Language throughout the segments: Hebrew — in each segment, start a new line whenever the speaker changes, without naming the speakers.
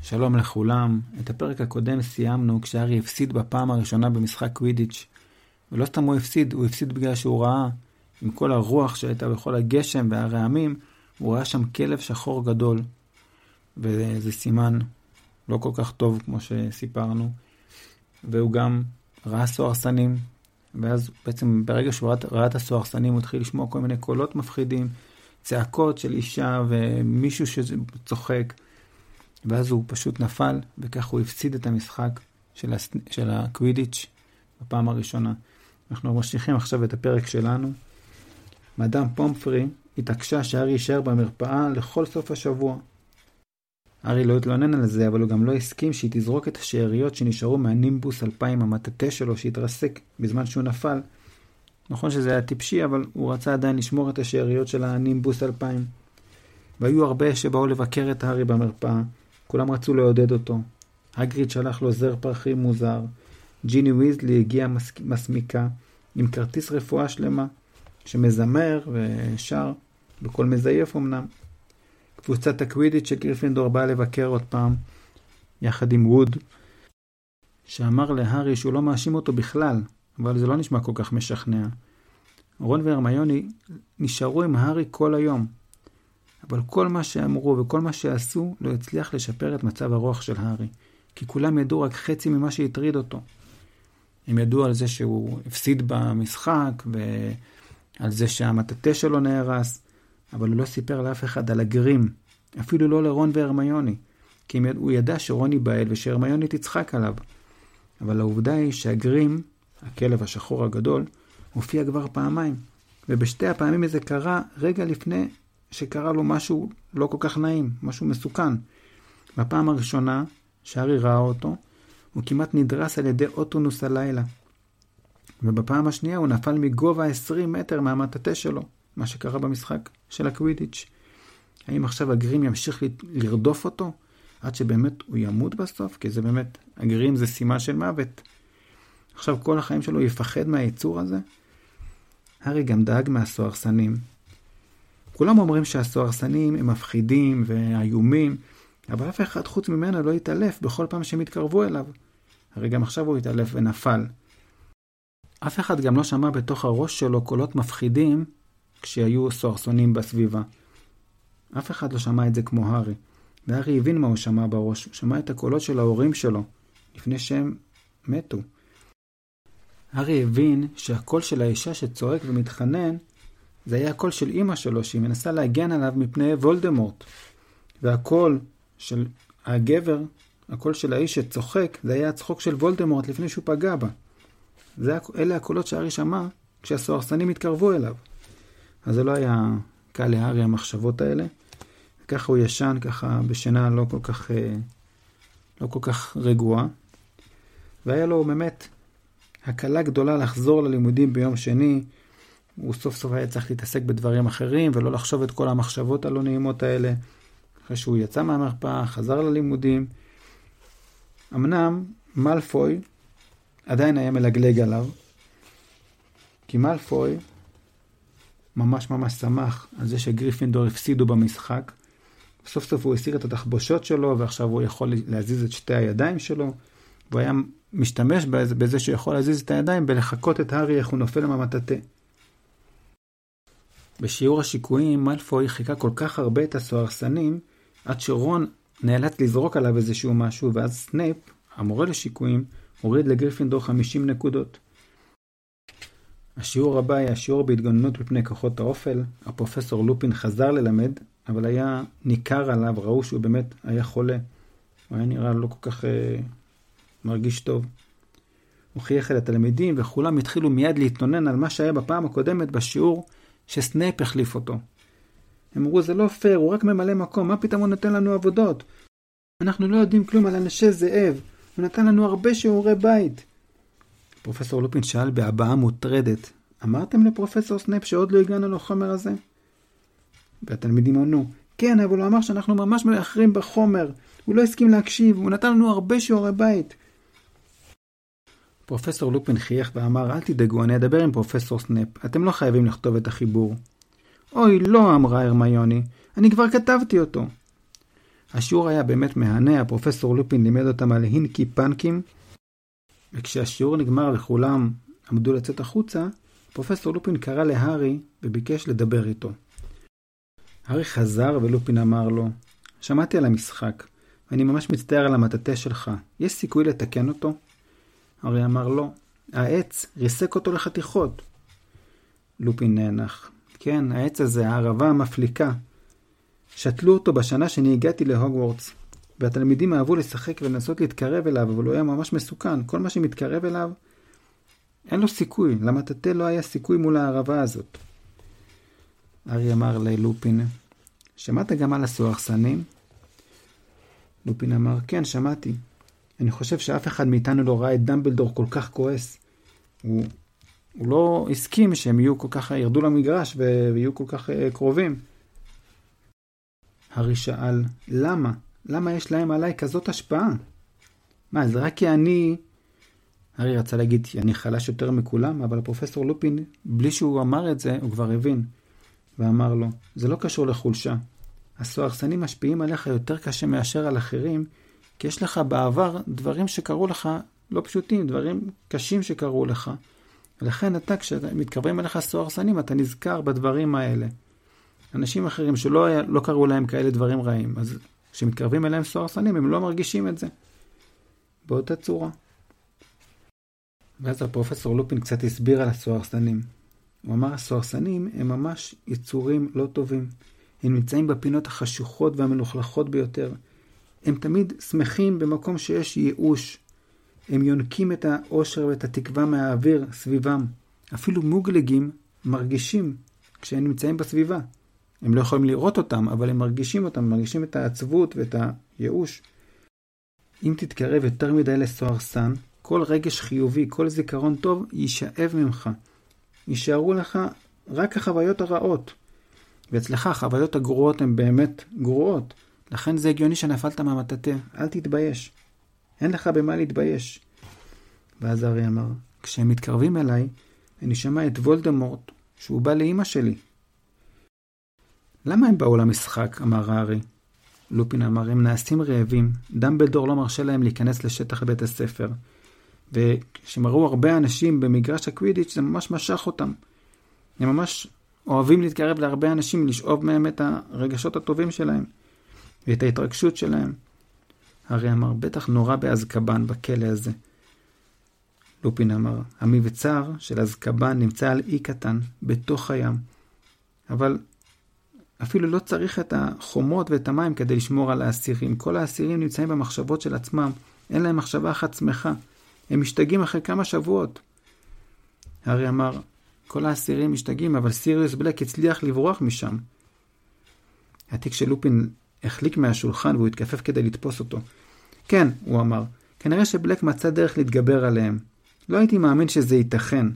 שלום לכולם. את הפרק הקודם סיימנו כשהארי הפסיד בפעם הראשונה במשחק קווידיץ'. ולא סתם הוא הפסיד בגלל שהוא ראה, עם כל הרוח שהייתה בכל הגשם והרעמים, הוא ראה שם כלב שחור גדול. וזה סימן לא כל כך טוב כמו שסיפרנו. והוא גם ראה סוהרסנים, ואז בעצם ברגע שהוא ראה את הסוהרסנים הוא התחיל לשמוע כל מיני קולות מפחידים, צעקות של אישה ומישהו שצוחק. ואז הוא פשוט נפל, וכך הוא הפסיד את המשחק של הקווידיץ' בפעם הראשונה. אנחנו ממשיכים עכשיו את הפרק שלנו. מאדם פומפרי התעקשה שהארי יישאר במרפאה לכל סוף השבוע. הארי לא התלונן על זה, אבל הוא גם לא הסכים שהיא תזרוק את השאריות שנשארו מהנימבוס 2000, המטאטה שלו שהתרסק בזמן שהוא נפל. נכון שזה היה טיפשי, אבל הוא רצה עדיין לשמור את השאריות של הנימבוס 2000. והיו הרבה שבאו לבקר את הארי במרפאה. כולם רצו לעודד אותו. הגריד שלח לו זר פרחים מוזר. ג'יני ויזלי הגיעה מסמיקה עם כרטיס רפואה שלמה שמזמר ושר בכל מזייף אמנם. קבוצת הקווידיץ' של גריפינדור באה לבקר עוד פעם יחד עם ווד, שאמר להארי שהוא לא מאשים אותו בכלל, אבל זה לא נשמע כל כך משכנע. רון והרמיוני נשארו עם הארי כל היום, אבל כל מה שאמרו וכל מה שעשו לא הצליח לשפר את מצב הרוח של הארי, כי כולם ידעו רק חצי ממה שהטריד אותו. הם ידעו על זה שהוא הפסיד במשחק ועל זה שהמטאטה שלו נהרס, אבל הוא לא סיפר לאף אחד על הגרים, אפילו לא לרון והרמיוני, כי הוא ידע שרון ייבהל ושהרמיוני תצחק עליו. אבל העובדה היא שהגרים, הכלב השחור הגדול, הופיע כבר פעמיים, ובשתי הפעמים זה קרה רגע לפני שקרה לו משהו לא כל כך נעים, משהו מסוכן. בפעם הראשונה שהארי ראה אותו, הוא כמעט נדרס על ידי אוטונוס הלילה. ובפעם השנייה הוא נפל מגובה 20 מטר מהמטאטה שלו, מה שקרה במשחק של הקווידיץ'. האם עכשיו הגרים ימשיך לרדוף אותו עד שבאמת הוא ימות בסוף? כי זה באמת, הגרים זה סימן של מוות. עכשיו כל החיים שלו יפחד מהיצור הזה? הארי גם דאג מהסוהרסנים. כולם אומרים שהסוהרסנים הם מפחידים ואיומים, אבל אף אחד חוץ ממנו לא יתעלף בכל פעם שהם יתקרבו אליו. הרי גם עכשיו הוא יתעלף ונפל. אף אחד גם לא שמע בתוך הראש שלו קולות מפחידים כשהיו סוהרסנים בסביבה. אף אחד לא שמע את זה כמו הארי. והארי הבין מה הוא שמע בראש. הוא שמע את הקולות של ההורים שלו לפני שהם מתו. הארי הבין שהקול של האישה שצועק ומתחנן זה היה הקול של אמא שלו, שהיא מנסה להגן עליו מפני וולדמורט. והקול של הגבר, הקול של האיש שצוחק, זה היה הצחוק של וולדמורט לפני שהוא פגע בה. אלה הקולות שהארי שמע כשהסוהרסנים התקרבו אליו. אז זה לא היה קל להארי המחשבות האלה. ככה הוא ישן, ככה בשינה לא כל כך רגועה. והיה לו באמת הקלה גדולה לחזור ללימודים ביום שני. הוא סוף סוף היה צריך להתעסק בדברים אחרים, ולא לחשוב את כל המחשבות הלא נעימות האלה. אחרי שהוא יצא מהמרפאה, חזר ללימודים. אמנם מאלפוי עדיין היה מלגלג עליו, כי מאלפוי ממש שמח על זה שגריפינדור הפסידו במשחק. סוף סוף הוא הסיר את התחבושות שלו, ועכשיו הוא יכול להזיז את שתי הידיים שלו, והוא היה משתמש בזה שהוא יכול להזיז את הידיים בלחכות את הארי איך הוא נופל מהמטאטה. בשיעור השיקויים מאלפוי חיכה כל כך הרבה את הסוהרסנים, עד שרון נאלץ לזרוק עליו איזשהו משהו, ואז סנייפ, המורה לשיקויים, הוריד לגריפינדור 50 נקודות. השיעור הבא היה שיעור בהתגוננות בפני כוחות האופל. הפרופסור לופין חזר ללמד, אבל היה ניכר עליו, ראו שהוא באמת היה חולה. הוא היה נראה לא כל כך מרגיש טוב. הוא חייך אל התלמידים, וכולם התחילו מיד להתלונן על מה שהיה בפעם הקודמת בשיעור שסנייפ החליף אותו. הם אמרו, זה לא פייר, הוא רק ממלא מקום, מה פתאום הוא נותן לנו עבודות? אנחנו לא יודעים כלום על אנשי זאב, הוא נתן לנו הרבה שיעורי בית. פרופסור לופין שאל בהבעה מוטרדת, אמרתם לפרופסור סנייפ שעוד לא הגענו לחומר הזה? והתלמידים ענו, כן, אבל הוא אמר שאנחנו ממש מאחרים בחומר, הוא לא הסכים להקשיב, הוא נתן לנו הרבה שיעורי בית. פרופסור לופין חייך ואמר, אל תדאגו, אני אדבר עם פרופסור סנייפ, אתם לא חייבים לכתוב את החיבור. אוי, לא, אמרה הרמיוני, אני כבר כתבתי אותו. השיעור היה באמת מהנה, הפרופסור לופין לימד אותם על הינקי פנקים, וכשהשיעור נגמר וכולם עמדו לצאת החוצה, פרופסור לופין קרא להארי וביקש לדבר איתו. הארי חזר ולופין אמר לו, שמעתי על המשחק, ואני ממש מצטער על המטאטה שלך. יש סיכוי לתקן אותו? הארי אמר לא. העץ ריסק אותו לחתיכות. לופין נאנח. כן, העץ הזה, הערבה המפליקה. שתלו אותו בשנה שאני הגעתי להוגוורטס, והתלמידים אהבו לשחק ולנסות להתקרב אליו, אבל הוא היה ממש מסוכן. כל מה שמתקרב אליו, אין לו סיכוי. למטאטה לא היה סיכוי מול הערבה הזאת. הארי אמר ללופין, שמעת גם על הסוהרסנים? לופין אמר, כן, שמעתי. אני חושב שאף אחד מאיתנו לא ראה את דמבלדור כל כך כועס. הוא לא הסכים שהם יהיו כל כך, ירדו למגרש ויהיו כל כך קרובים. הארי שאל, למה? למה יש להם עליי כזאת השפעה? מה, זה רק כי הארי רצה להגיד, אני חלש יותר מכולם, אבל הפרופסור לופין, בלי שהוא אמר את זה, הוא כבר הבין. ואמר לו, זה לא קשור לחולשה. הסוהרסנים משפיעים עליך יותר קשה מאשר על אחרים, כי יש לך בעבר דברים שקרו לך לא פשוטים, דברים קשים שקרו לך. ולכן אתה, כשמתקרבים אליך סוהרסנים, אתה נזכר בדברים האלה. אנשים אחרים שלא קראו להם כאלה דברים רעים, אז כשמתקרבים אליהם סוהרסנים, הם לא מרגישים את זה. באותה צורה. ואז הפרופסור לופין קצת הסביר על הסוהרסנים. הוא אמר, הסוהרסנים הם ממש יצורים לא טובים. הם נמצאים בפינות החשוכות והמלוכלכות ביותר. הם תמיד שמחים במקום שיש ייאוש. הם יונקים את האושר ואת התקווה מהאוויר סביבם. אפילו מוגלגים מרגישים כשהם נמצאים בסביבה. הם לא יכולים לראות אותם, אבל הם מרגישים אותם, מרגישים את העצבות ואת הייאוש. אם תתקרב יותר מדי לסוהרסן, כל רגש חיובי, כל זיכרון טוב יישאב ממך. יישארו לך רק החוויות הרעות. ואצלך החוויות הגרועות הן באמת גרועות. לכן זה הגיוני שנפלת מהמטאטה. אל תתבייש. אין לך במה להתבייש. ואז הארי אמר, כשהם מתקרבים אליי, אני שמע את וולדמורט, שהוא בא לאמא שלי. למה הם באו למשחק? אמר הארי. לופין אמר, הם נעשים רעבים. דמבלדור לא מרשה להם להיכנס לשטח בית הספר. וכשמראו הרבה אנשים במגרש הקווידיץ' זה ממש משך אותם. הם ממש אוהבים להתקרב להרבה אנשים, לשאוב מהם את הרגשות הטובים שלהם, ואת ההתרגשות שלהם. הארי אמר, בטח נורא באזקבאן בכלא הזה. לופין אמר, המבצר של אזקבאן נמצא על אי קטן, בתוך הים. אבל אפילו לא צריך את החומות ואת המים כדי לשמור על האסירים. כל האסירים נמצאים במחשבות של עצמם. אין להם מחשבה אחת שמחה. הם משתגעים אחרי כמה שבועות. הארי אמר, כל האסירים משתגעים, אבל סיריוס בלק הצליח לברוח משם. התיק של לופין החליק מהשולחן והוא התכופף כדי לתפוס אותו. כן, הוא אמר, כנראה שבלק מצא דרך להתגבר עליהם. לא הייתי מאמין שזה ייתכן.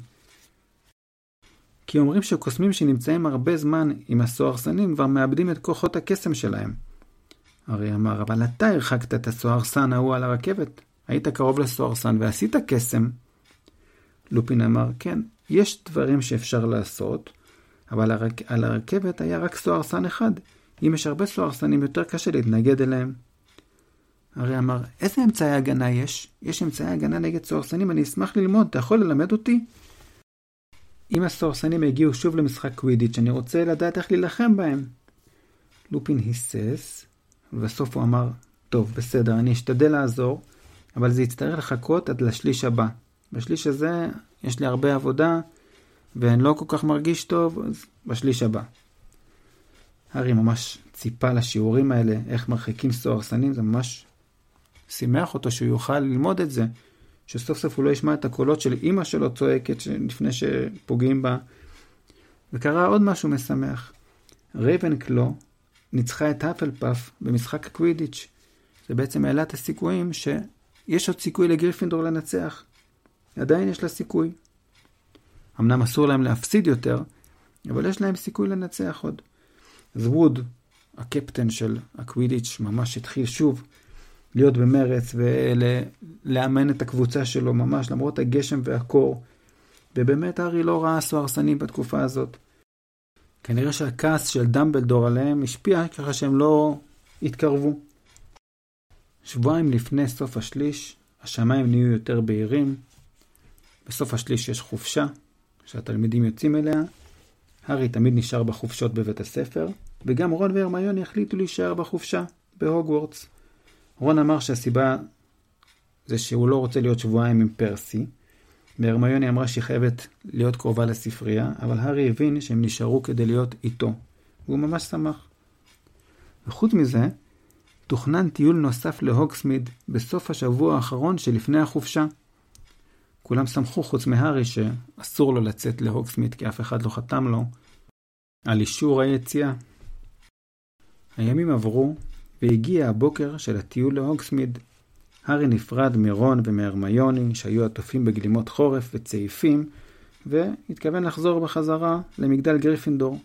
כי אומרים שקוסמים שנמצאים הרבה זמן עם הסוהרסנים כבר מאבדים את כוחות הקסם שלהם. הארי אמר, אבל אתה הרחקת את הסוהרסן ההוא על הרכבת. היית קרוב לסוהרסן ועשית קסם. לופין אמר, כן, יש דברים שאפשר לעשות, אבל על הרכבת היה רק סוהרסן אחד. אם יש הרבה סוהרסנים יותר קשה להתנגד אליהם. הארי אמר, איזה אמצעי הגנה יש? יש אמצעי הגנה נגד סוהרסנים, אני אשמח ללמוד, אתה יכול ללמד אותי? אם הסוהרסנים הגיעו שוב למשחק קווידיץ', אני רוצה לדעת איך להילחם בהם. לופין היסס, ובסוף הוא אמר, טוב, בסדר, אני אשתדל לעזור, אבל זה יצטרך לחכות עד לשליש הבא. בשליש הזה יש לי הרבה עבודה, ואני לא כל כך מרגיש טוב, אז בשליש הבא. הארי ממש ציפה לשיעורים האלה, איך מרחיקים סוהרסנים, זה ממש שימח אותו שהוא יוכל ללמוד את זה, שסוף סוף הוא לא ישמע את הקולות של אמא שלו צועקת לפני שפוגעים בה. וקרה עוד משהו משמח. רייבנקלו ניצחה את האפלפאף במשחק הקווידיץ'. זה בעצם העלה את הסיכויים שיש עוד סיכוי לגריפינדור לנצח. עדיין יש לה סיכוי. אמנם אסור להם להפסיד יותר, אבל יש להם סיכוי לנצח עוד. אז ווד, הקפטן של הקווידיץ', ממש התחיל שוב להיות במרץ ולאמן את הקבוצה שלו ממש למרות הגשם והקור. ובאמת הארי לא ראה סוהרסנים בתקופה הזאת. כנראה שהכעס של דמבלדור עליהם השפיע ככה שהם לא התקרבו. שבועיים לפני סוף השליש, השמיים נהיו יותר בהירים. בסוף השליש יש חופשה, שהתלמידים יוצאים אליה. הארי תמיד נשאר בחופשות בבית הספר, וגם רון והרמיוני החליטו להישאר בחופשה בהוגוורטס. רון אמר שהסיבה זה שהוא לא רוצה להיות שבועיים עם פרסי, והרמיוני אמרה שהיא חייבת להיות קרובה לספרייה, אבל הארי הבין שהם נשארו כדי להיות איתו, והוא ממש שמח. וחוץ מזה, תוכנן טיול נוסף להוגסמיד בסוף השבוע האחרון שלפני החופשה. כולם שמחו חוץ מהארי שאסור לו לצאת להוגסמיד כי אף אחד לא חתם לו על אישור היציאה. הימים עברו והגיע הבוקר של הטיול להוגסמיד. הארי נפרד מרון ומהרמיוני שהיו עטופים בגלימות חורף וצעיפים, והתכוון לחזור בחזרה למגדל גריפינדור.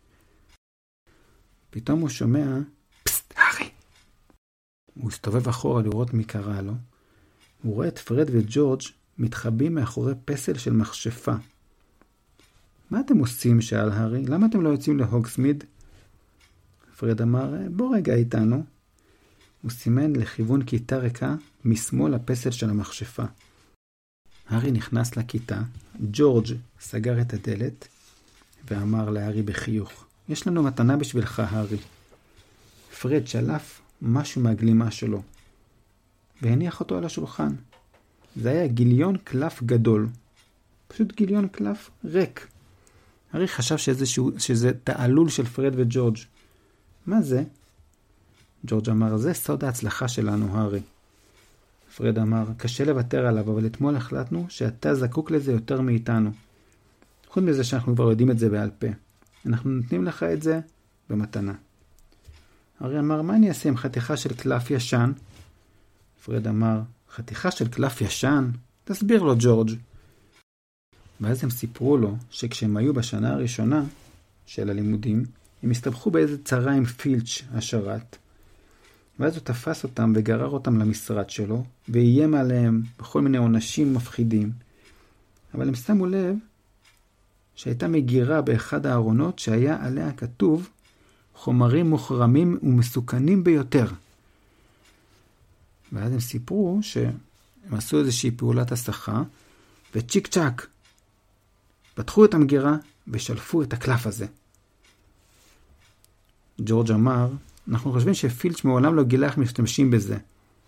פתאום הוא שומע, פסט, הארי! הוא הסתובב אחורה לראות מי קרא לו. הוא רואה את פרד וג'ורג' מתחבאים מאחורי פסל של מכשפה. מה אתם עושים? שאל הארי. למה אתם לא יוצאים להוגסמיד? פרד אמר, בוא רגע איתנו. הוא סימן לכיוון כיתה ריקה משמאל הפסל של המכשפה. הארי נכנס לכיתה, ג'ורג' סגר את הדלת ואמר להארי בחיוך, יש לנו מתנה בשבילך, הארי. פרד שלף משהו מהגלימה שלו והניח אותו על השולחן. זה היה גיליון קלף גדול, פשוט גיליון קלף ריק. הארי חשב שזה תעלול של פרד וג'ורג'. מה זה? ג'ורג' אמר, זה סוד ההצלחה שלנו, הארי. פרד אמר, קשה לוותר עליו, אבל אתמול החלטנו שאתה זקוק לזה יותר מאיתנו. חוץ מזה שאנחנו כבר יודעים את זה בעל פה. אנחנו נותנים לך את זה במתנה. הארי אמר, מה אני אעשה עם חתיכה של קלף ישן? פרד אמר, חתיכה של קלף ישן? תסביר לו, ג'ורג'. ואז הם סיפרו לו שכשהם היו בשנה הראשונה של הלימודים, הם הסתבכו באיזה צרה עם פילץ' השרת. ואז הוא תפס אותם וגרר אותם למשרד שלו, ואיים עליהם בכל מיני עונשים מפחידים. אבל הם שמו לב שהייתה מגירה באחד הארונות שהיה עליה כתוב חומרים מוחרמים ומסוכנים ביותר. ואז הם סיפרו שהם עשו איזושהי פעולת הסחה, וצ'יק צ'ק פתחו את המגירה ושלפו את הקלף הזה. ג'ורג' אמר, אנחנו חושבים שפילץ' מעולם לא גילה איך משתמשים בזה.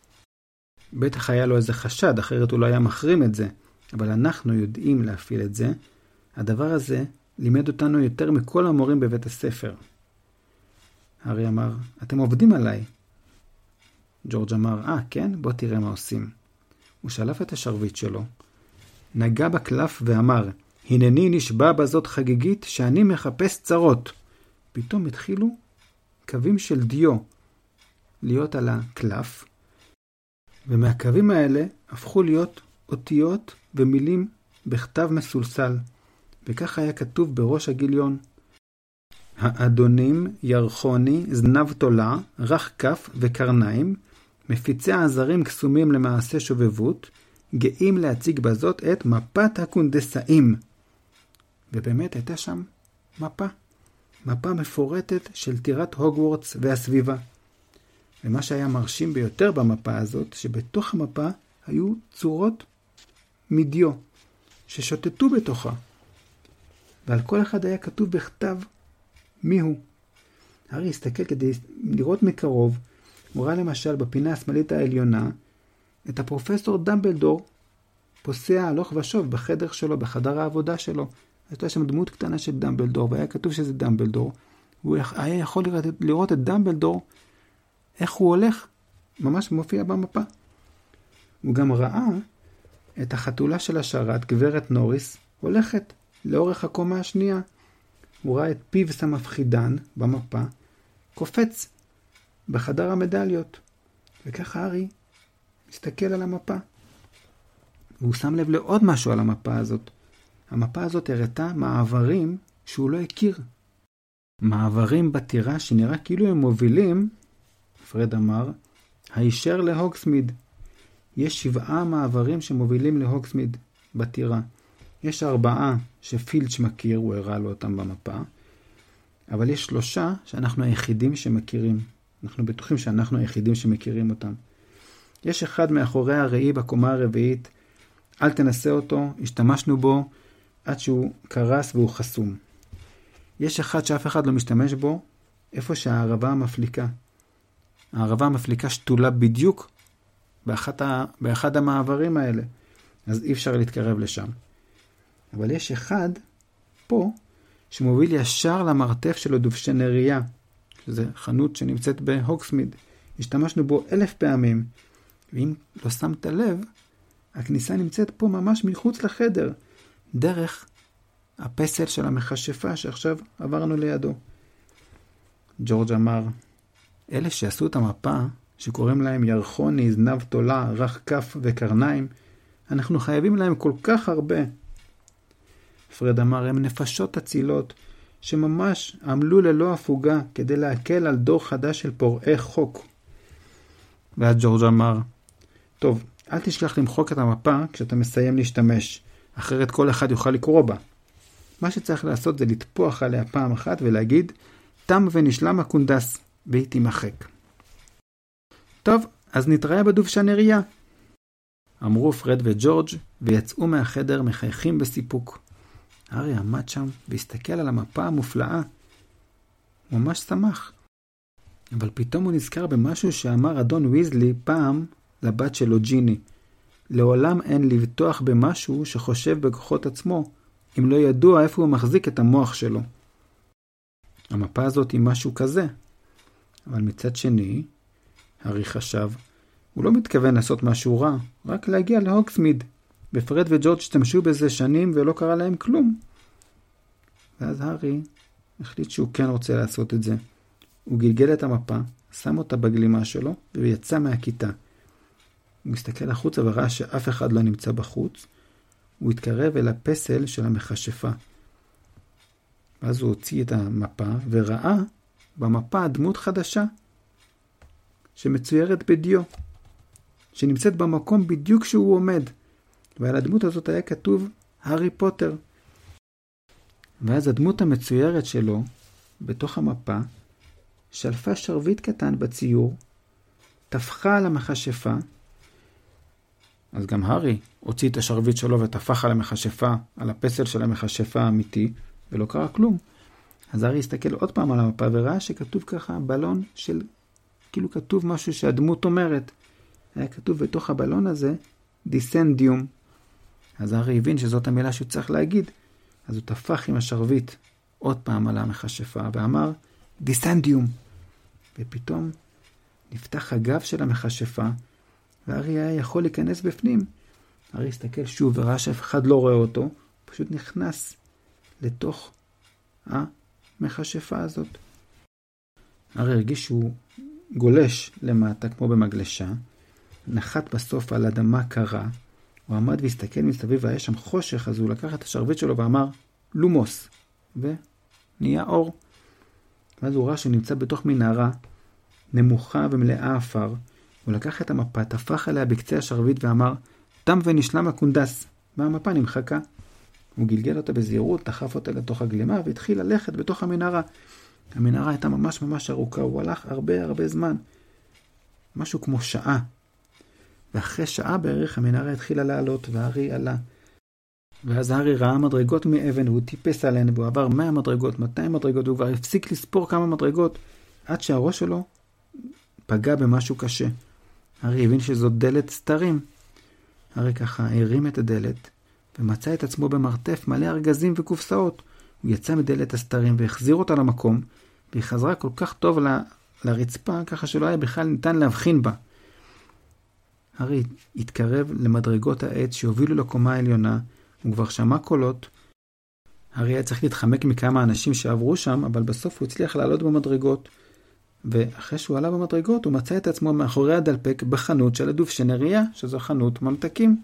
בטח היה לו איזה חשד, אחרת הוא לא היה מחרים את זה. אבל אנחנו יודעים להפעיל את זה. הדבר הזה לימד אותנו יותר מכל המורים בבית הספר. הארי אמר, אתם עובדים עליי. ג'ורג' אמר, כן? בוא תראה מה עושים. הוא שלף את השרביט שלו, נגע בקלף ואמר, הנני נשבע בזאת חגיגית שאני מחפש צרות. פתאום התחילו קווים של דיו להיות על הקלף, ומהקווים האלה הפכו להיות אותיות ומילים בכתב מסולסל, וכך היה כתוב בראש הגיליון, האדונים ירחוני זנב תולה רך כף וקרניים, מפיצי העזרים קסומים למעשה שובבות, גאים להציג בזאת את מפת הקונדסאים. ובאמת הייתה שם מפה מפורטת של טירת הוגוורטס והסביבה. ומה שהיה מרשים ביותר במפה הזאת, שבתוך המפה היו צורות מדיו ששוטטו בתוכה. ועל כל אחד היה כתוב בכתב מיהו. הארי הסתכל כדי לראות מקרוב. הוא ראה למשל בפינה השמאלית העליונה את הפרופסור דמבלדור פוסע הלוך ושוב בחדר שלו, בחדר העבודה שלו. הייתה שם דמות קטנה של דמבלדור, והיה כתוב שזה דמבלדור. הוא היה יכול לראות את דמבלדור, איך הוא הולך, ממש מופיע במפה. הוא גם ראה את החתולה של השרת, גברת נוריס, הולכת לאורך הקומה השנייה. הוא ראה את פיבס המפחידן במפה, קופץ בחדר המדליות. וככה הארי מסתכל על המפה. והוא שם לב לעוד משהו על המפה הזאת. המפה הזאת הראתה מעברים שהוא לא הכיר. מעברים בטירה שנראה כאילו הם מובילים, פרד אמר, הישר להוגסמיד. יש 7 מעברים שמובילים להוגסמיד בטירה. יש 4 שפילץ' מכיר, הוא הראה לו אותם במפה. אבל יש 3 שאנחנו היחידים שמכירים. אנחנו בטוחים שאנחנו היחידים שמכירים אותם. יש אחד מאחורי הראי בקומה הרביעית, אל תנסה אותו, השתמשנו בו עד שהוא קרס והוא חסום. יש אחד שאף אחד לא משתמש בו, איפה שהערבה המפליקה. הערבה המפליקה שתולה בדיוק באחד המעברים האלה, אז אי אפשר להתקרב לשם. אבל יש אחד פה שמוביל ישר למרתף של הדובשנריה, שזה חנות שנמצאת בהוקסמיד. השתמשנו בו 1000 פעמים, ואם לא שמת לב, הכניסה נמצאת פה ממש מחוץ לחדר, דרך הפסל של המכשפה שעכשיו עברנו לידו. ג'ורג' אמר, אלה שעשו את המפה, שקוראים להם ירחוני, זנב תולה, רך כף וקרניים, אנחנו חייבים להם כל כך הרבה. פרד אמר, הם נפשות אצילות, שממש עמלו ללא הפוגה כדי להקל על דור חדש של פורעי חוק. ואז ג'ורג' אמר, טוב, אל תשכח למחוק את המפה כשאתה מסיים להשתמש, אחרת כל אחד יוכל לקרוא בה. מה שצריך לעשות זה לטפוח עליה פעם אחת ולהגיד, תם ונשלם הקונדס, והיא תימחק. טוב, אז נתראה בדובשנריה. אמרו פרד וג'ורג' ויצאו מהחדר מחייכים בסיפוק. הארי עמד שם והסתכל על המפה המופלאה. הוא ממש שמח. אבל פתאום הוא נזכר במשהו שאמר אדון ויזלי פעם לבת שלו ג'יני. לעולם אין לבטוח במשהו שחושב בכוחות עצמו, אם לא ידוע איפה הוא מחזיק את המוח שלו. המפה הזאת היא משהו כזה. אבל מצד שני, הארי חשב, הוא לא מתכוון לעשות משהו רע, רק להגיע להוקסמיד. ופרד וג'ורג' השתמשו בזה שנים ולא קרה להם כלום. ואז הארי החליט שהוא כן רוצה לעשות את זה. הוא גלגל את המפה, שם אותה בגלימה שלו ויצא מהכיתה. הוא הסתכל החוצה וראה שאף אחד לא נמצא בחוץ. הוא התקרב אל הפסל של המכשפה. ואז הוא הוציא את המפה וראה במפה דמות חדשה שמצוירת בדיו, שנמצאת במקום בדיוק שהוא עומד. ועל הדמות הזאת היה כתוב הארי פוטר. ואז הדמות המצוירת שלו בתוך המפה שלפה שרביט קטן בציור, תפחה על המכשפה. אז גם הארי הוציא את השרביט שלו ותפח על המכשפה, על הפסל של המכשפה האמיתי, ולא קרה כלום. אז הארי הסתכל עוד פעם על המפה וראה שכתוב ככה בלון של, כאילו כתוב משהו שהדמות אומרת. היה כתוב בתוך הבלון הזה דיסנדיום. אז הארי הבין שזאת המילה שהוא צריך להגיד. אז הוא תפח עם השרביט עוד פעם על המכשפה ואמר דיסנדיום. ופתאום נפתח הגב של המכשפה והארי היה יכול להיכנס בפנים. הארי הסתכל שוב וראה שאף אחד לא רואה אותו. פשוט נכנס לתוך המכשפה הזאת. הארי הרגיש שהוא גולש למטה כמו במגלשה. נחת בסוף על אדמה קרה. הוא עמד והסתכל מסביב והיה שם חושך, אז הוא לקח את השרביט שלו ואמר לומוס, ונהיה אור. ואז הוא ראה שהוא נמצא בתוך מנהרה נמוכה ומלאה אפר. הוא לקח את המפה, תפח עליה בקצה השרביט ואמר תם ונשלם הקונדס, והמפה נמחקה. הוא גלגל אותה בזהירות, דחף אותה לתוך הגלימה והתחיל ללכת בתוך המנהרה. המנהרה הייתה ממש ממש ארוכה, הוא הלך הרבה זמן, משהו כמו שעה. ואחרי שעה בערך המנהרה התחילה לעלות והארי עלה. ואז הארי ראה מדרגות מאבן והוא טיפס עליהן והוא עבר 100 מדרגות, 200 מדרגות, והוא כבר הפסיק לספור כמה מדרגות עד שהראש שלו פגע במשהו קשה. הארי הבין שזאת דלת סתרים. הארי ככה הרים את הדלת ומצא את עצמו במרתף מלא ארגזים וקופסאות. הוא יצא מדלת הסתרים והחזיר אותה למקום, והיא חזרה כל כך טוב לרצפה ככה שלא היה בכלל ניתן להבחין בה. הארי התקרב למדרגות העץ שהובילו לקומה העליונה, הוא כבר שמע קולות. הארי היה צריך להתחמק מכמה אנשים שעברו שם, אבל בסוף הוא הצליח לעלות במדרגות. ואחרי שהוא עלה במדרגות, הוא מצא את עצמו מאחורי הדלפק בחנות של הדובשנריה, שזו חנות ממתקים.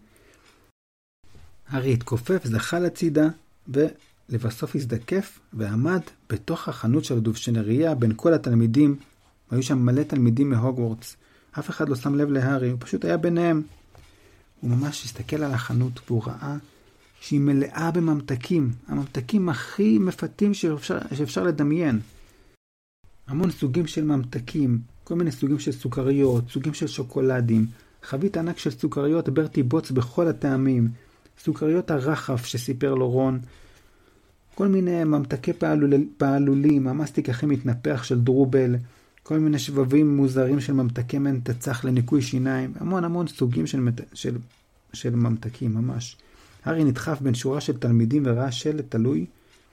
הארי התכופף, זחל לצידה, ולבסוף הזדקף ועמד בתוך החנות של הדובשנריה בין כל התלמידים. היו שם מלא תלמידים מהוגוורטס. אף אחד לא שם לב להארי, הוא פשוט היה ביניהם. הוא ממש הסתכל על החנות והוא ראה שהיא מלאה בממתקים. הממתקים הכי מפתים שאפשר לדמיין. המון סוגים של ממתקים, כל מיני סוגים של סוכריות, סוגים של שוקולדים, חבית ענק של סוכריות ברטי בוץ בכל הטעמים, סוכריות הרחף שסיפר לו רון, כל מיני ממתקי פעלולים, המסטיק הכי מתנפח של דרובל, כל מיני שבבים מוזרים של ממתקי מנתצח לניקוי שיניים, המון סוגים של ממתקים ממש. הארי נדחף בין שורה של תלמידים וראה שלט תלוי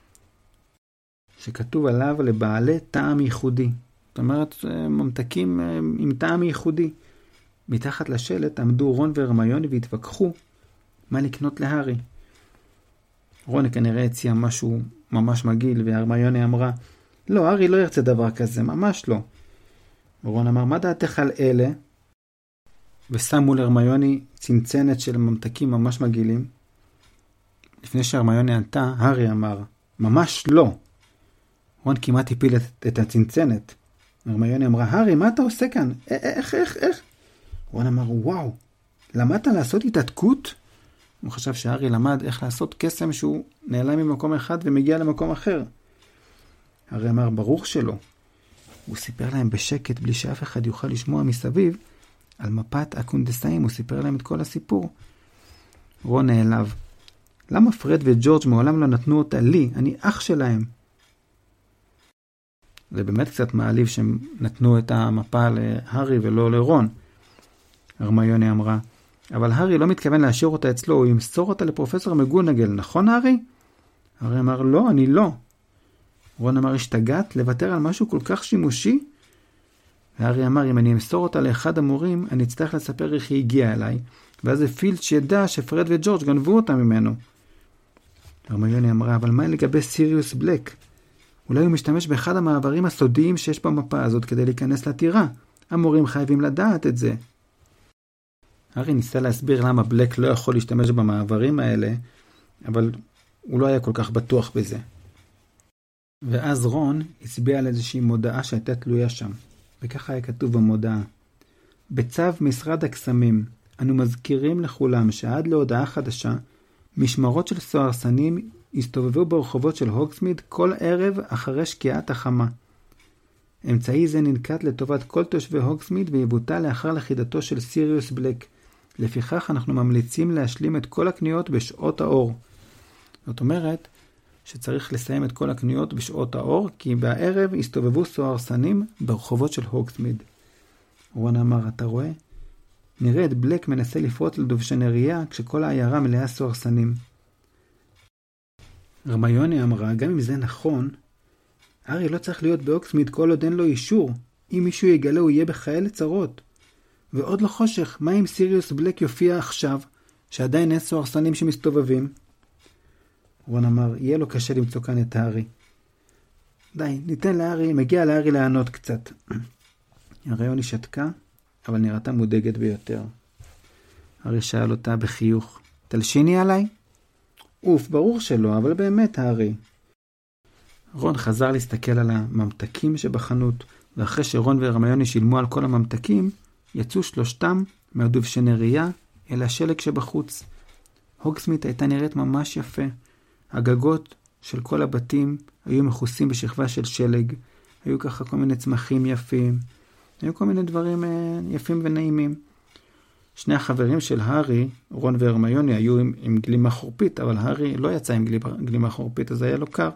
שכתוב עליו לבעלי טעם ייחודי. זאת אומרת, ממתקים עם טעם ייחודי. מתחת לשלט עמדו רון והרמיוני והתווכחו מה לקנות להארי. רון כנראה הציע משהו ממש מגעיל, והרמיוני אמרה, לא, הארי לא ירצה דבר כזה, ממש לא. רון אמר, מה דעתך על אלה? ושם מול הרמיוני צנצנת של ממתקים ממש מגעילים. לפני שהרמיוני ענתה, הארי אמר, ממש לא. רון כמעט הפיל את הצנצנת. הרמיוני אמרה, הארי, מה אתה עושה כאן? איך? רון אמר, וואו, למדת לעשות התעתקות? הוא חשב שהארי למד איך לעשות קסם שהוא נעלם ממקום אחד ומגיע למקום אחר. הארי אמר, ברור שלא. הוא סיפר להם בשקט, בלי שאף אחד יוכל לשמוע מסביב, על מפת הקונדסאים, הוא סיפר להם את כל הסיפור. רון נעלב. למה פרד וג'ורג' מעולם לא נתנו אותה לי? אני אח שלהם. זה באמת קצת מעליב שהם נתנו את המפה להארי ולא לרון. הרמיוני אמרה, אבל הארי לא מתכוון להשאיר אותה אצלו, הוא ימסור אותה לפרופסור מגונגל, נכון הארי? הארי אמר, לא, אני לא. רון אמר, השתגעת לוותר על משהו כל כך שימושי? והארי אמר, אם אני אמסור אותה לאחד המורים, אני אצטרך לספר איך היא הגיעה אליי, ואז פילץ' ידע שפרד וג'ורג' גנבו אותה ממנו. הרמיוני אמרה, אבל מה לגבי סיריוס בלק? אולי הוא משתמש באחד המעברים הסודיים שיש במפה הזאת כדי להיכנס לטירה. המורים חייבים לדעת את זה. הארי ניסה להסביר למה בלק לא יכול להשתמש במעברים האלה, אבל הוא לא היה כל כך בטוח בזה. ואז רון הצביע על איזושהי מודעה שהייתה תלויה שם, וככה היה כתוב במודעה. בצו משרד הקסמים, אנו מזכירים לכולם שעד להודעה חדשה, משמרות של סוהרסנים הסתובבו ברחובות של הוגסמיד כל ערב אחרי שקיעת החמה. אמצעי זה ננקט לטובת כל תושבי הוגסמיד ויבוטל לאחר לכידתו של סיריוס בלק. לפיכך אנחנו ממליצים להשלים את כל הקניות בשעות האור. זאת אומרת שצריך לסיים את כל הקניות בשעות האור, כי בערב הסתובבו סוהרסנים ברחובות של הוגסמיד. רון אמר, אתה רואה? נראה את בלק מנסה לפרוץ לדובשנריה כשכל העיירה מלאה סוהרסנים. הרמיוני אמרה, גם אם זה נכון, הארי לא צריך להיות בהוגסמיד כל עוד אין לו אישור. אם מישהו יגלה הוא יהיה בכאלה צרות. ועוד לא חושך, מה אם סיריוס בלק יופיע עכשיו, שעדיין אין סוהרסנים שמסתובבים? רון אמר, יהיה לו קשה למצוא כאן את הארי. די, ניתן להארי, מגיע להארי לענות קצת. הרמיוני שתקה, אבל נראתה מודאגת ביותר. הארי שאל אותה בחיוך, תלשיני עליי? אוף, ברור שלא, אבל באמת הארי. רון חזר להסתכל על הממתקים שבחנות, ואחרי שרון והרמיוני שילמו על כל הממתקים, יצאו שלושתם מהדובשנריה אל השלג שבחוץ. הוגסמיד הייתה נראית ממש יפה. הגגות של כל הבתים היו מכוסים בשכבה של שלג, היו ככה כל מיני צמחים יפים, היו כל מיני דברים יפים ונעימים. שני החברים של הארי, רון והרמיוני, היו עם גלימה חורפית, אבל הארי לא יצא עם גלימה חורפית, אז היה לו קר.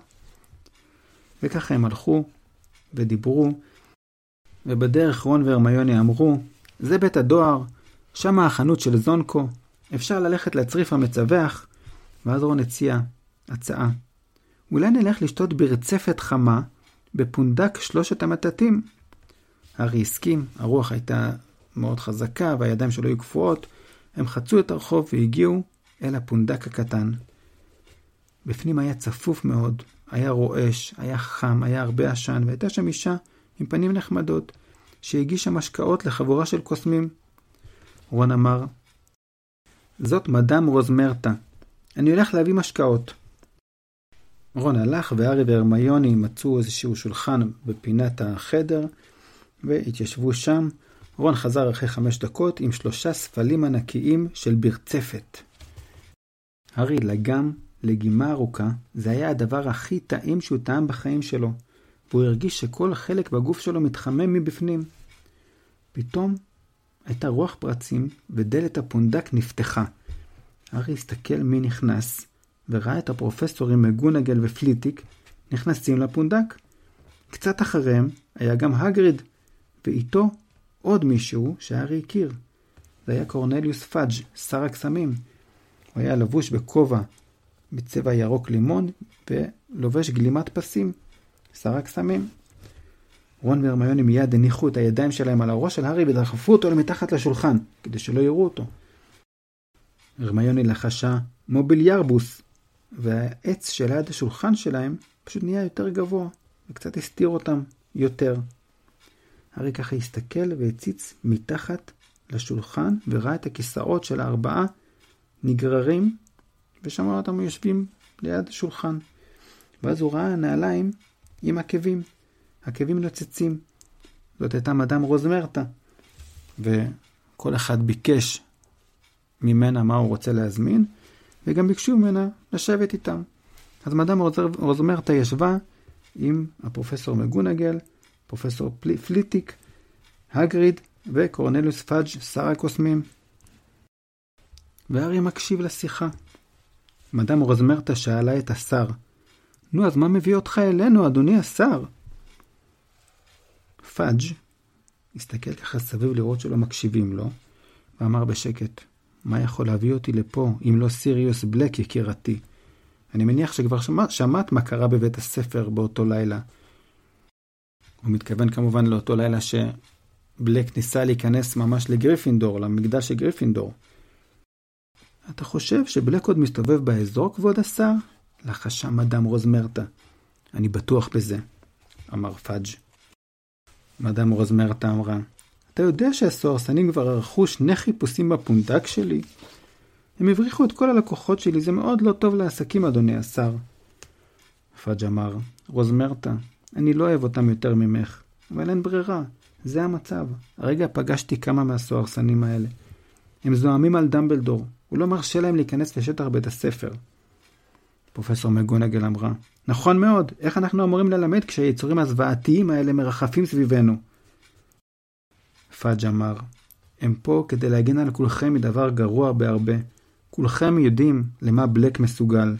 וככה הם הלכו ודיברו, ובדרך רון והרמיוני אמרו, זה בית הדואר, שם החנות של זונקו, אפשר ללכת לצריף המצווח. ואז רון הציע הצעה, אולי נלך לשתות ברצפת חמה בפונדק 3 המטטים. הארי הסכים, הרוח הייתה מאוד חזקה והידיים שלו היו קפואות. הם חצו את הרחוב והגיעו אל הפונדק הקטן. בפנים היה צפוף מאוד, היה רועש, היה חם, היה הרבה עשן, והייתה שם אישה עם פנים נחמדות שהגישה משקאות לחבורה של קוסמים. רון אמר, זאת מדאם רוזמרטה, אני הולך להביא משקאות. רון הלך והארי והרמיוני מצאו איזשהו שולחן בפינת החדר והתיישבו שם. רון חזר אחרי 5 דקות עם 3 ספלים ענקיים של ברצפת. הארי לגם לגימה ארוכה, זה היה הדבר הכי טעים שהוא טעם בחיים שלו, והוא הרגיש שכל חלק בגוף שלו מתחמם מבפנים. פתאום הייתה רוח פרצים ודלת הפונדק נפתחה. הארי הסתכל מי נכנס, וראה את הפרופסורים מגונגל ופליטיק נכנסים לפונדק. קצת אחריהם היה גם הגריד, ואיתו עוד מישהו שהארי הכיר. זה היה קורנליוס פאג', שר הקסמים. הוא היה לבוש בכובע בצבע ירוק לימון, ולובש גלימת פסים, שר הקסמים. רון והרמיוני מיד הניחו את הידיים שלהם על הראש של הארי ודחפו אותו למתחת לשולחן, כדי שלא יראו אותו. הרמיוני לחשה מוביליארבוס, והעץ שליד השולחן שלהם פשוט נהיה יותר גבוה, וקצת הסתיר אותם יותר. הארי ככה הסתכל והציץ מתחת לשולחן, וראה את הכיסאות של 4 נגררים, ושמע אותם יושבים ליד השולחן. ואז הוא ראה נעליים עם עקבים. עקבים נוצצים. זאת הייתה מדאם רוזמרטה. וכל אחד ביקש ממנה מה הוא רוצה להזמין, וגם ביקשו ממנה לשבת איתם. אז מדאם רוזמרטה ישבה עם הפרופסור מגונגל, פרופסור פליטיק, הגריד וקורנליוס פאג', שר הקוסמים. והארי מקשיב לשיחה. מדאם רוזמרטה שאלה את השר, נו, אז מה מביא אותך אלינו, אדוני השר? פאג' הסתכל ככה סביב לראות שלא מקשיבים לו, ואמר בשקט, מה יכול להביא אותי לפה, אם לא סיריוס בלק יקירתי? אני מניח שכבר שמעת מה קרה בבית הספר באותו לילה. הוא מתכוון כמובן לאותו לילה שבלק ניסה להיכנס ממש לגריפינדור, למגדל של גריפינדור. אתה חושב שבלק עוד מסתובב באזור, כבוד השר? לחשה מדאם רוזמרטה. אני בטוח בזה, אמר פאג'. מדאם רוזמרטה אמרה, אתה יודע שהסוהרסנים כבר ערכו 2 חיפושים בפונדק שלי? הם הבריחו את כל הלקוחות שלי, זה מאוד לא טוב לעסקים, אדוני השר. פאג' אמר, רוזמרטה, אני לא אוהב אותם יותר ממך, אבל אין ברירה, זה המצב. הרגע פגשתי כמה מהסוהרסנים האלה. הם זועמים על דמבלדור, הוא לא מרשה להם להיכנס לשטח בית הספר. פרופסור מגונגל אמרה, נכון מאוד, איך אנחנו אמורים ללמד כשהיצורים הזוועתיים האלה מרחפים סביבנו? פאג' אמר, הם פה כדי להגן על כולכם מדבר גרוע בהרבה. כולכם יודעים למה בלק מסוגל.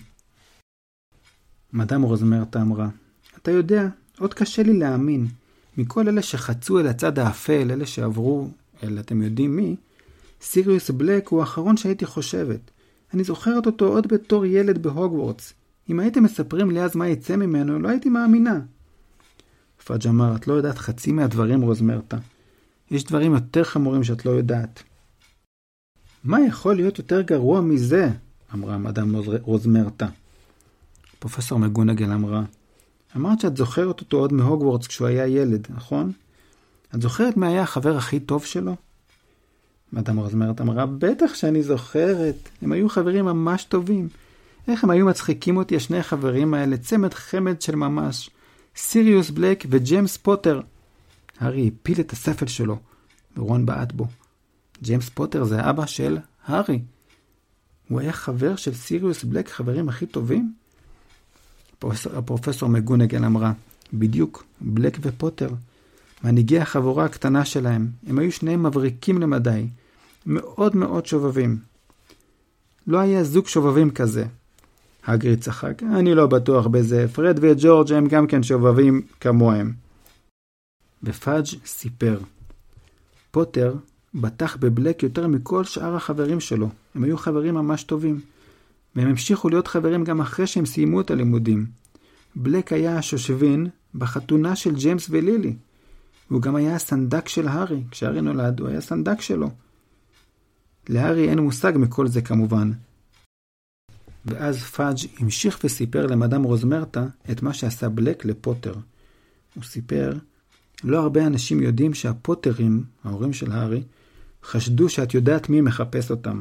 מדאם רוזמרטה אמרה, אתה יודע, עוד קשה לי להאמין. מכל אלה שחצו אל הצד האפל, אלה שעברו אל אתם יודעים מי, סיריוס בלק הוא האחרון שהייתי חושבת. אני זוכרת אותו עוד בתור ילד בהוגוורטס. אם הייתם מספרים לי אז מה יצא ממנו, לא הייתי מאמינה. פאג' אמר, את לא יודעת חצי מהדברים, רוזמרטה. יש דברים יותר חמורים שאת לא יודעת. מה יכול להיות יותר גרוע מזה? אמרה מדאם רוזמרטה. פרופסור מגונגל אמרה, אמרת שאת זוכרת אותו עוד מהוגוורטס כשהוא היה ילד, נכון? את זוכרת מה היה החבר הכי טוב שלו? מדאם רוזמרטה אמרה, בטח שאני זוכרת. הם היו חברים ממש טובים. איך הם היו מצחיקים אותי, 2 החברים האלה, צמד חמד של ממש. סיריוס בלק וג'יימס פוטר. הארי הפיל את הספל שלו, ורון בעט בו. ג'יימס פוטר זה אבא של הארי. הוא היה חבר של סיריוס בלק, חברים הכי טובים? הפרופסור מגונגל אמרה, בדיוק, בלק ופוטר. מנהיגי החבורה הקטנה שלהם, הם היו שניהם מבריקים למדי, מאוד מאוד שובבים. לא היה זוג שובבים כזה. הגריד צחק, אני לא בטוח בזה, פרד וג'ורג' הם גם כן שובבים כמוהם. ופאג' סיפר, פוטר בטח בבלק יותר מכל שאר החברים שלו. הם היו חברים ממש טובים, והם המשיכו להיות חברים גם אחרי שהם סיימו את הלימודים. בלק היה השושבין בחתונה של ג'יימס ולילי. הוא גם היה הסנדק של הארי. כשהארי נולד, הוא היה סנדק שלו. להארי אין מושג מכל זה כמובן. ואז פאג' המשיך וסיפר למדאם רוזמרטה את מה שעשה בלק לפוטר. הוא סיפר, לא הרבה אנשים יודעים שהפוטרים, ההורים של הארי, חשדו שאת יודעת מי מחפש אותם.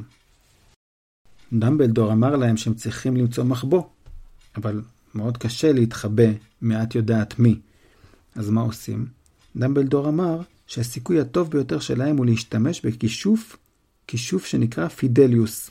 דמבלדור אמר להם שהם צריכים למצוא מחבוא, אבל מאוד קשה להתחבא מעט יודעת מי. אז מה עושים? דמבלדור אמר שהסיכוי הטוב ביותר שלהם הוא להשתמש בכישוף שנקרא פידליוס.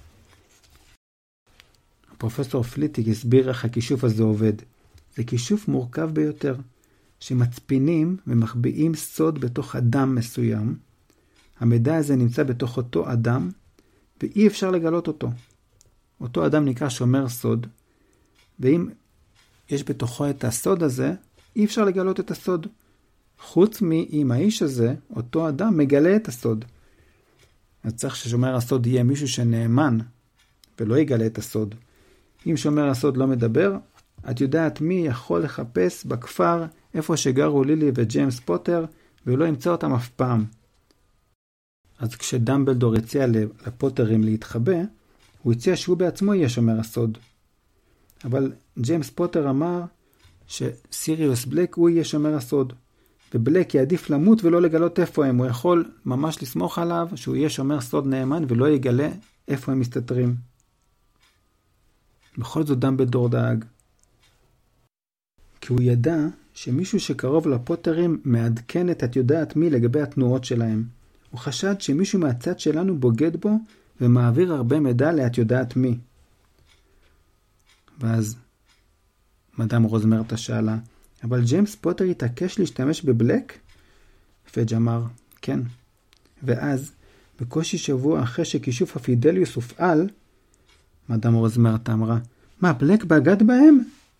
הפרופסור פליטיק הסביר איך הכישוף הזה עובד. זה כישוף מורכב ביותר, שמצפינים ומחביאים סוד בתוך אדם מסוים, המידע הזה נמצא בתוך אותו אדם, ואי אפשר לגלות אותו. אותו אדם נקרא שומר סוד, ואם יש בתוכו את הסוד הזה, אי אפשר לגלות את הסוד. חוץ מאם האיש הזה, אותו אדם מגלה את הסוד. אז צריך ששומר הסוד יהיה מישהו שנאמן, ולא יגלה את הסוד. אם שומר הסוד לא מדבר, את יודעת מי יכול לחפש בכפר איפה שגרו לילי וג'יימס פוטר, ולא ימצא אותם אף פעם. אז כשדמבלדור הציע לפוטרים להתחבא, הוא הציע שהוא בעצמו יהיה שומר הסוד. אבל ג'יימס פוטר אמר שסיריוס בלק הוא יהיה שומר הסוד. ובלק יעדיף למות ולא לגלות איפה הם. הוא יכול ממש לסמוך עליו שהוא יהיה שומר סוד נאמן ולא יגלה איפה הם מסתתרים. בכל זאת דמבלדור דאג. כי הוא ידע שמישהו שקרוב לפוטרים מעדכן את יודעת מי לגבי התנועות שלהם. הוא חשד שמישהו מהצד שלנו בוגד בו ומעביר הרבה מידע לאת יודעת מי. ואז מדאם רוזמרטה שאלה, אבל ג'יימס פוטר התעקש להשתמש בבלק? פג' אמר, כן. ואז, בקושי שבוע אחרי שכישוף הפידליוס הופעל, מדאם רוזמרטה אמרה, מה, בלק בגד בהם?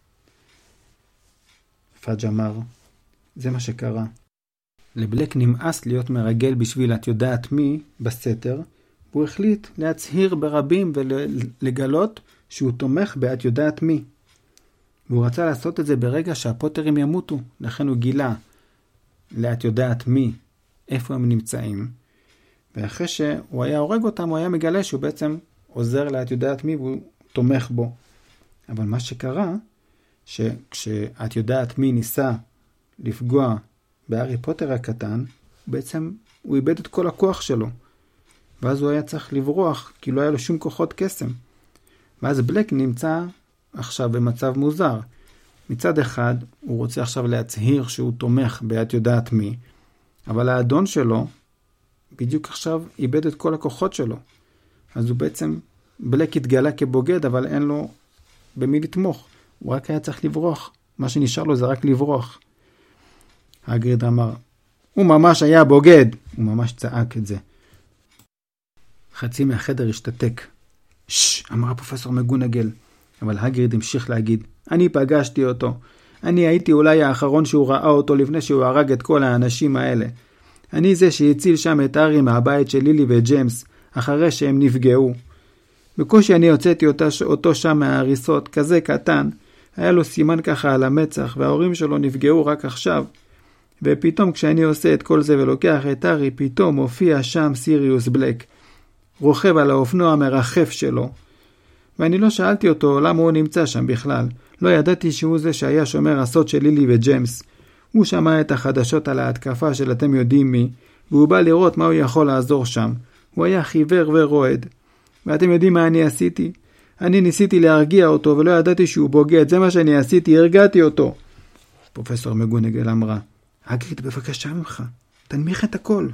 פג' אמר, זה מה שקרה. לבלק נמאס להיות מרגל בשביל את יודעת מי בסתר, והוא החליט להצהיר ברבים ולגלות שהוא תומך באת יודעת מי. והוא רצה לעשות את זה ברגע שהפוטרים ימותו, לכן הוא גילה לאת יודעת מי, איפה הם נמצאים. ואחרי שהוא היה הורג אותם, הוא היה מגלה שהוא בעצם עוזר לאת יודעת מי והוא תומך בו. אבל מה שקרה, שכשאת יודעת מי ניסה לפגוע בהארי פוטר הקטן, בעצם הוא איבד את כל הכוח שלו. ואז הוא היה צריך לברוח, כי לא היה לו שום כוחות קסם. ואז בלק נמצא עכשיו במצב מוזר. מצד אחד, הוא רוצה עכשיו להצהיר שהוא תומך באת יודעת מי, אבל האדון שלו בדיוק עכשיו איבד את כל הכוחות שלו. אז הוא בעצם, בלק התגלה כבוגד, אבל אין לו במי לתמוך. הוא רק היה צריך לברוח. מה שנשאר לו זה רק לברוח. הגריד אמר, הוא ממש היה בוגד. הוא ממש צעק את זה. חצי מהחדר השתתק. אמרה פרופסור מגונגל. אבל הגריד המשיך להגיד, אני פגשתי אותו. אני הייתי אולי האחרון שהוא ראה אותו לפני שהוא הרג את כל האנשים האלה. אני זה שהציל שם את הארי מהבית של לילי וג'יימס, אחרי שהם נפגעו. בקושי אני הוצאתי אותו שם מההריסות, כזה קטן. היה לו סימן ככה על המצח, וההורים שלו נפגעו רק עכשיו. ופתאום כשאני עושה את כל זה ולוקח את הארי, פתאום הופיע שם סיריוס בלק. רוכב על האופנוע המרחף שלו. ואני לא שאלתי אותו למה הוא נמצא שם בכלל. לא ידעתי שהוא זה שהיה שומר הסוד של לילי וג'יימס. הוא שמע את החדשות על ההתקפה של אתם יודעים מי, והוא בא לראות מה הוא יכול לעזור שם. הוא היה חיוור ורועד. ואתם יודעים מה אני עשיתי? אני ניסיתי להרגיע אותו ולא ידעתי שהוא בוגד. זה מה שאני עשיתי, הרגעתי אותו. פרופסור מגונגל אמרה, הגריד בבקשה ממך, תנמיך את הכל.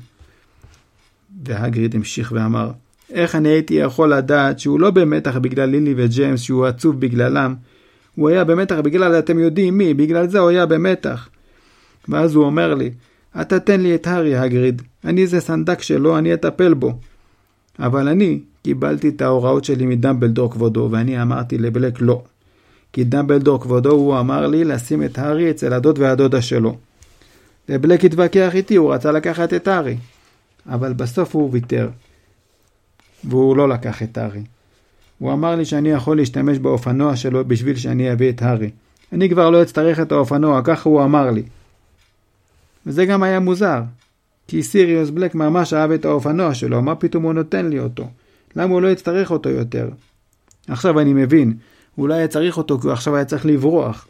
והגריד המשיך ואמר, איך אני הייתי יכול לדעת שהוא לא במתח בגלל לילי וג'יימס שהוא עצוב בגללם. הוא היה במתח בגלל אתם יודעים מי, בגלל זה הוא היה במתח. ואז הוא אומר לי, אתה תן לי את הארי הגריד, אני זה סנדק שלו, אני אטפל בו. אבל אני קיבלתי את ההוראות שלי מדמבלדור כבודו, ואני אמרתי לבלק לא. כי דמבלדור כבודו הוא אמר לי לשים את הארי אצל הדוד והדודה שלו. ובלק התווכח איתי, הוא רצה לקחת את הארי. אבל בסוף הוא ויתר. והוא לא לקח את הארי. הוא אמר לי שאני יכול להשתמש באופנוע שלו בשביל שאני אביא את הארי. אני כבר לא אצטרך את האופנוע, ככה הוא אמר לי. וזה גם היה מוזר. כי סיריוס בלק ממש אהב את האופנוע שלו, מה פתאום הוא נותן לי אותו? למה הוא לא יצטרך אותו יותר? עכשיו אני מבין, הוא לא היה צריך אותו כי הוא עכשיו היה צריך לברוח.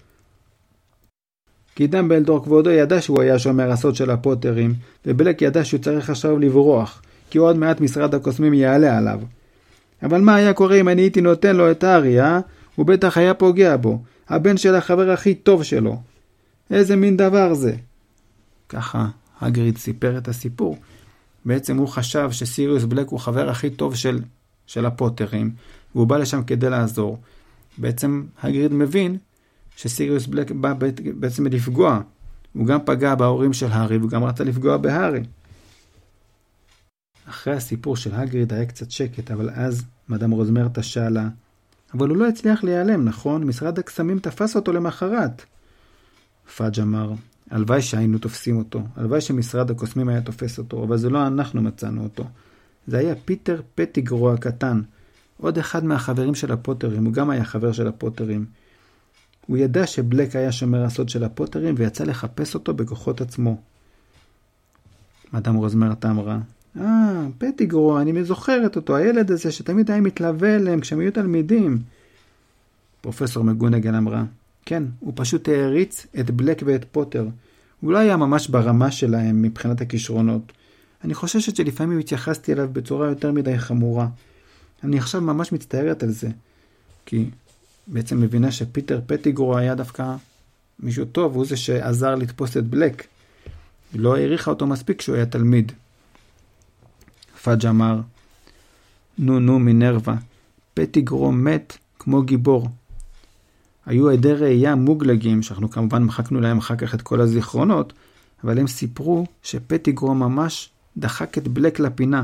כי דמבלדור כבודו ידע שהוא היה שומר הסוד של הפוטרים, ובלק ידע שהוא צריך עכשיו לברוח, כי עוד מעט משרד הקוסמים יעלה עליו. אבל מה היה קורה אם אני הייתי נותן לו את הארי, הוא בטח היה פוגע בו, הבן של החבר הכי טוב שלו. איזה מין דבר זה? ככה הגריד סיפר את הסיפור. בעצם הוא חשב שסיריוס בלק הוא חבר הכי טוב של הפוטרים, והוא בא לשם כדי לעזור. בעצם הגריד מבין שסיריוס בלק בא בעצם לפגוע. הוא גם פגע בהורים של הארי, וגם רצה לפגוע בהארי. אחרי הסיפור של הגריד היה קצת שקט, אבל אז מדאם רוזמרטה שאלה, אבל הוא לא הצליח להיעלם, נכון? משרד הקסמים תפס אותו למחרת. פאג' אמר, הלוואי שהיינו תופסים אותו, הלוואי שמשרד הקוסמים היה תופס אותו, אבל זה לא אנחנו מצאנו אותו. זה היה פיטר פטיגרו הקטן, עוד אחד מהחברים של הפוטרים, הוא גם היה חבר של הפוטרים. הוא ידע שבלק היה שומר הסוד של הפוטרים, ויצא לחפש אותו בכוחות עצמו. מדאם רוזמרטה אמרה, פטיגרו, אני זוכרת אותו, הילד הזה שתמיד היה מתלווה אליהם כשהם היו תלמידים. פרופסור מגונגל אמרה, כן, הוא פשוט העריץ את בלק ואת פוטר. הוא לא היה ממש ברמה שלהם מבחינת הכישרונות. אני חוששת שלפעמים התייחסתי אליו בצורה יותר מדי חמורה. אני עכשיו ממש מצטערת על זה, כי בעצם מבינה שפיטר פטיגרו היה דווקא מישהו טוב, הוא זה שעזר לתפוס את בלק. היא לא העריכה אותו מספיק כשהוא היה תלמיד. פאג' אמר, נו, מינרווה, פטיגרו מת כמו גיבור. היו עדי ראייה מוגלגים, שאנחנו כמובן מחקנו להם אחר כך את כל הזיכרונות, אבל הם סיפרו שפטיגרו ממש דחק את בלק לפינה.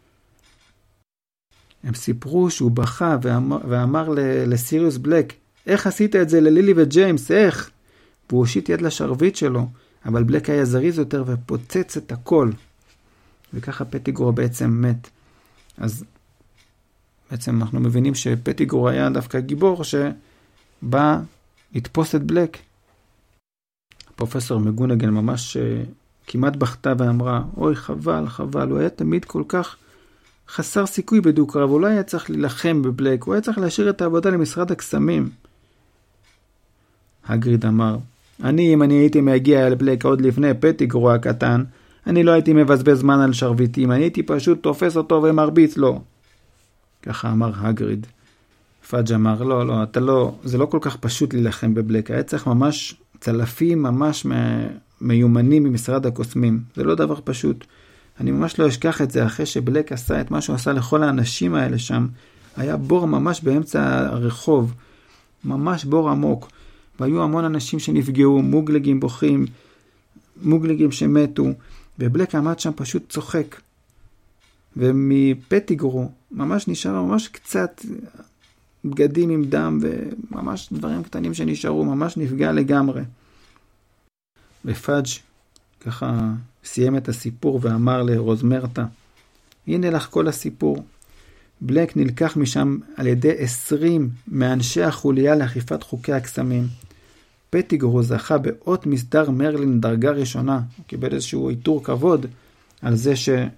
הם סיפרו שהוא בכה ואמר לסיריוס בלק, איך עשית את זה ללילי וג'יימס, איך? והוא הושיט יד לשרביט שלו, אבל בלק היה זריז יותר ופוצץ את הכל. וככה פטיגרו בעצם מת. אז בעצם אנחנו מבינים שפטיגרו היה דווקא גיבור שבא לתפוס את בלק. הפרופסור מגונגל ממש כמעט בכתה ואמרה, אוי חבל, הוא היה תמיד כל כך חסר סיכוי בדו-קרב, הוא לא היה צריך להילחם בבלק, הוא היה צריך להשאיר את העבודה למשרד הקסמים. הגריד אמר, אם אני הייתי מגיע אל בלק עוד לפני פטיגרו הקטן, אני לא הייתי מבזבז זמן על שרביטים, אני הייתי פשוט תופס אותו ומרביץ לו. ככה אמר הגריד. פאג' אמר, לא, זה לא כל כך פשוט להילחם בבלק, היה צריך ממש צלפים ממש מיומנים ממשרד הקוסמים, זה לא דבר פשוט. אני ממש לא אשכח את זה, אחרי שבלק עשה את מה שהוא עשה לכל האנשים האלה שם, היה בור ממש באמצע הרחוב, ממש בור עמוק, והיו המון אנשים שנפגעו, מוגלגים בוכים, מוגלגים שמתו, ובלק עמד שם פשוט צוחק. ומפטיגרו ממש נשאר ממש קצת בגדים עם דם, וממש דברים קטנים שנשארו, ממש נפגע לגמרי. ופאג' ככה סיים את הסיפור ואמר לרוזמרטה, הנה לך כל הסיפור. בלק נלקח משם על ידי 20 מאנשי החוליה לאכיפת חוקי הקסמים. פטיגרו זכה באות מסדר מרלין דרגה ראשונה. הוא קיבל איזשהו עיטור כבוד על זה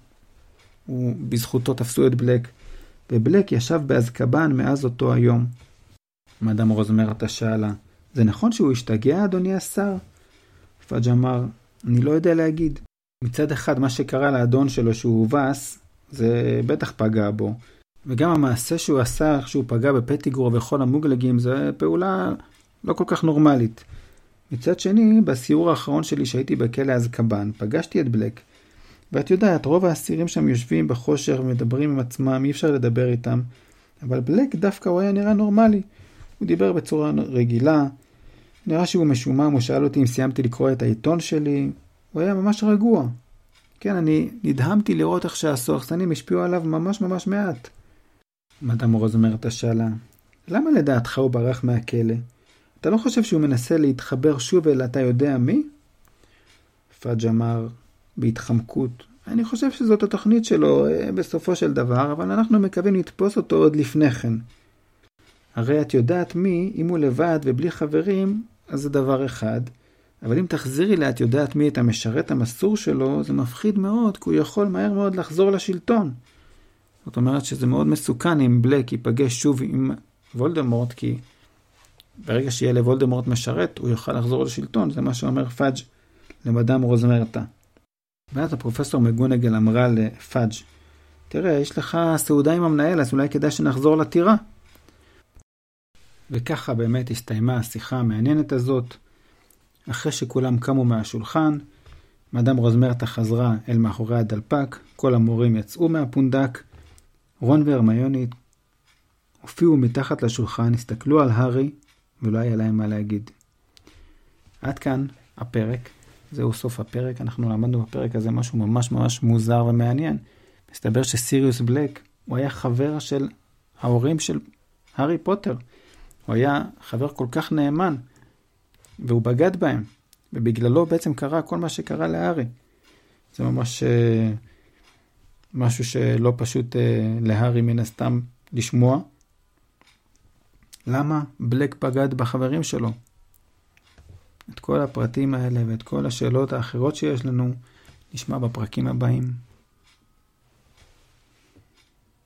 שבזכותו תפסו את בלק. ובלק ישב באזקבאן מאז אותו היום. מדאם רוזמרטה שאלה, זה נכון שהוא השתגע, אדוני השר? פאג' אמר, אני לא יודע להגיד. מצד אחד, מה שקרה לאדון שלו שהוא הובס, זה בטח פגע בו. וגם המעשה שהוא עשה, שהוא פגע בפטיגרו וכל המוגלגים, זה פעולה לא כל כך נורמלית. מצד שני, בסיור האחרון שלי שהייתי בכלא אזקבאן, פגשתי את בלק. ואת יודעת, רוב האסירים שם יושבים בחושר ומדברים עם עצמם, אי אפשר לדבר איתם. אבל בלק דווקא הוא היה נראה נורמלי. הוא דיבר בצורה רגילה. נראה שהוא משומם, הוא שאל אותי אם סיימתי לקרוא את העיתון שלי. הוא היה ממש רגוע. כן, אני נדהמתי לראות איך שהסוהרסנים השפיעו עליו ממש מעט. מדאם רוזמרטה שאלה, למה לדעתך הוא ברח מהכלא? אתה לא חושב שהוא מנסה להתחבר שוב אל אתה יודע מי? פאג' אמר בהתחמקות, אני חושב שזאת התוכנית שלו בסופו של דבר, אבל אנחנו מקווים לתפוס אותו עוד לפני כן. הרי את יודעת מי, אם הוא לבד ובלי חברים, אז זה דבר אחד. אבל אם תחזירי לה, את יודעת מי את המשרת המסור שלו, זה מפחיד מאוד, כי הוא יכול מהר מאוד לחזור לשלטון. זאת אומרת שזה מאוד מסוכן אם בלק ייפגש שוב עם וולדמורט, כי ברגע שיהיה לוולדמורט משרת, הוא יוכל לחזור לשלטון. זה מה שאומר פאג' למדאם רוזמרטה. ואז הפרופסור מגונגל אמרה לפאג', תראה, יש לך סעודה עם המנהל, אז אולי כדאי שנחזור לטירה. וככה באמת הסתיימה השיחה המעניינת הזאת. אחרי שכולם קמו מהשולחן, מדאם רוזמרטה חזרה אל מאחורי הדלפק, כל המורים יצאו מהפונדק, רון והרמיוני הופיעו מתחת לשולחן, הסתכלו על הארי, ולא היה להם מה להגיד. עד כאן הפרק, זהו סוף הפרק, אנחנו למדנו בפרק הזה משהו ממש מוזר ומעניין, מסתבר שסיריוס בלק הוא היה חבר של ההורים של הארי פוטר. הוא היה חבר כל כך נאמן, והוא בגד בהם, ובגללו בעצם קרה כל מה שקרה להארי. זה ממש משהו שלא פשוט להארי מן הסתם לשמוע. למה בלק בגד בחברים שלו? את כל הפרטים האלה ואת כל השאלות האחרות שיש לנו נשמע בפרקים הבאים.